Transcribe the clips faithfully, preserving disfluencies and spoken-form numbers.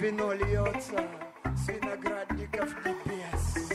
Вино льется с виноградников небес.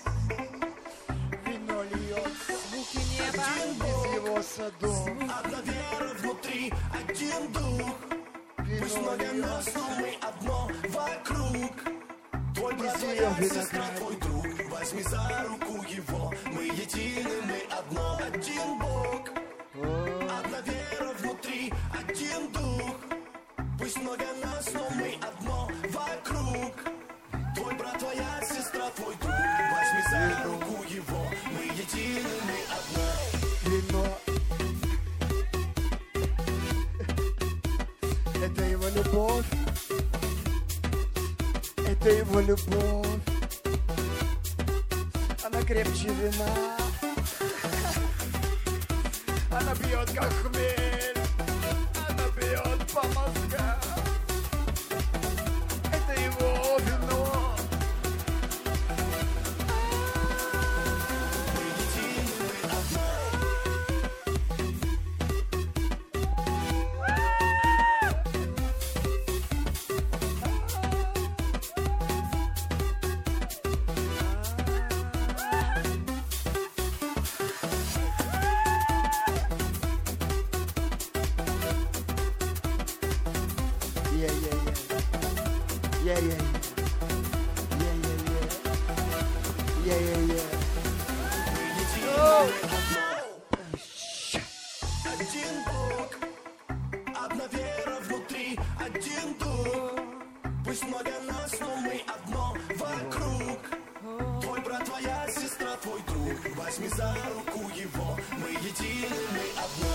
Вино льется Звуки неба. из его садов. Одна вера внутри, один дух. Пусть Вино много нас, льется но мы одно вокруг. Твой брат, из твоя ее сестра, твой друг. Возьми за руку его, мы едины, мы одно, один Бог. Одна вера внутри, один дух. Пусть много нас, но мы одно вокруг. Твой брат, твоя сестра, твой друг. Возьми за руку его, мы едины, мы одно. вино. Это его любовь. Это его любовь. Она крепче вина. Она бьет как хмель. Она бьет по мозгам. Это его вино. Мы едины, мы одно. Yeah, yeah, yeah. Yeah, yeah, yeah. Yeah, yeah, yeah. Yeah, yeah, yeah. Один Бог, одна вера внутри, один дух. Пусть много нас, но мы одно вокруг. Твой брат, твоя сестра, твой друг. Возьми за руку его, мы едины, мы одно.